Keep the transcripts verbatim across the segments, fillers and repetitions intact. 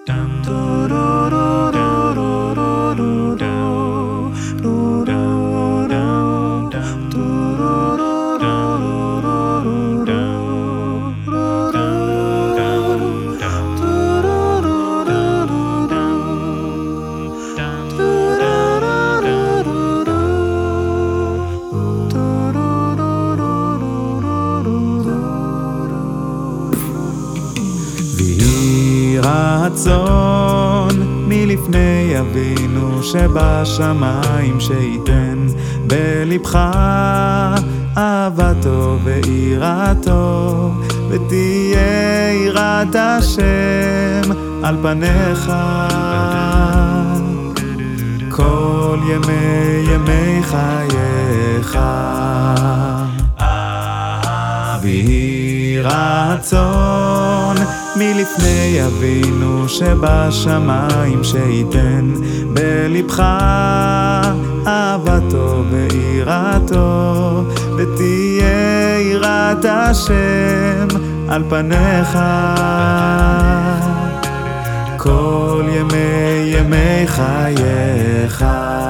ויהי רצון מלפני אבינו שבשמיים שייתן בלבך אהבתו ויראתו, ותהיה יראת השם על פניך כל ימי ימי חייך. ויהי רצון מלפני אבינו שבשמיים שייתן בלבך אהבתו ויראתו, ותהיה יראת השם על פניך כל ימי ימי חייך.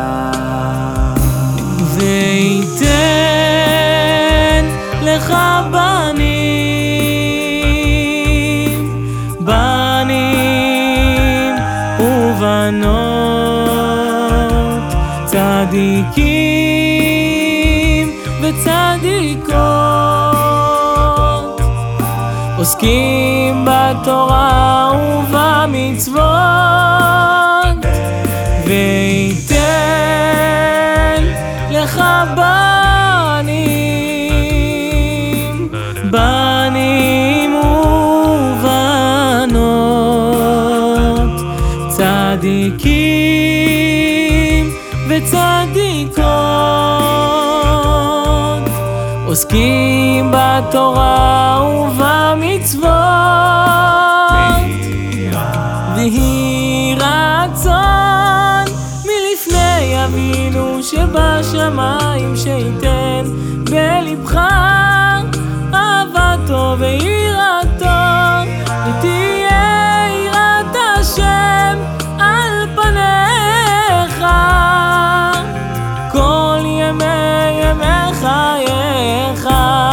ויתן לך בנים, בנים ובנות, צדיקים וצדיקות, עוסקים בתורה ובמצוות. ויתן לך בנים, בנים ובנות, צדיקים וצדיקות, עוסקים בתורה ובמצוות. ויהי רצון מלפני אבינו שבשמיים שייתן בלבך אהבתו ויראתו, ותהיה יראת השם על פניך כל ימי ימי חייך.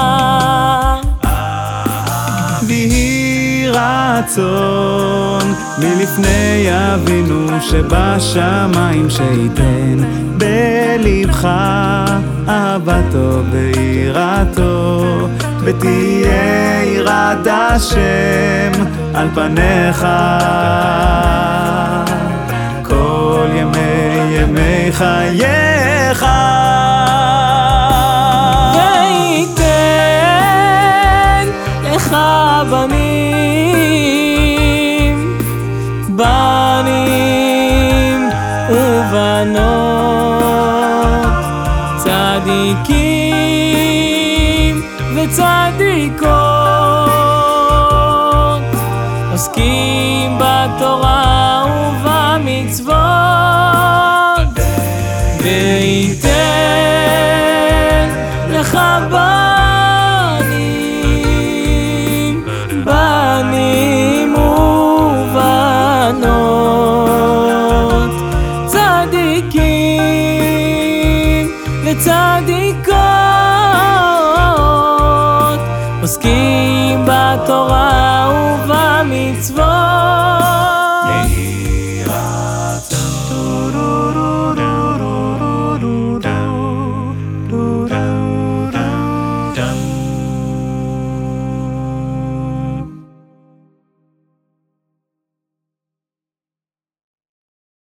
ויהי רצון מלפני אבינו שבשמיים שייתן בלבך אהבתו ויראתו, ותהיה יראת השם על פניך כל ימי ימי חייך. ויתן לך בנים, בנים ובנות, צדיקים וצדיקות, עוסקים בתורה ובמצוות. ויתן לך בנים, בנים ובנות, צדיקים וצדיקות, עוסקים בתורה ובמצוות.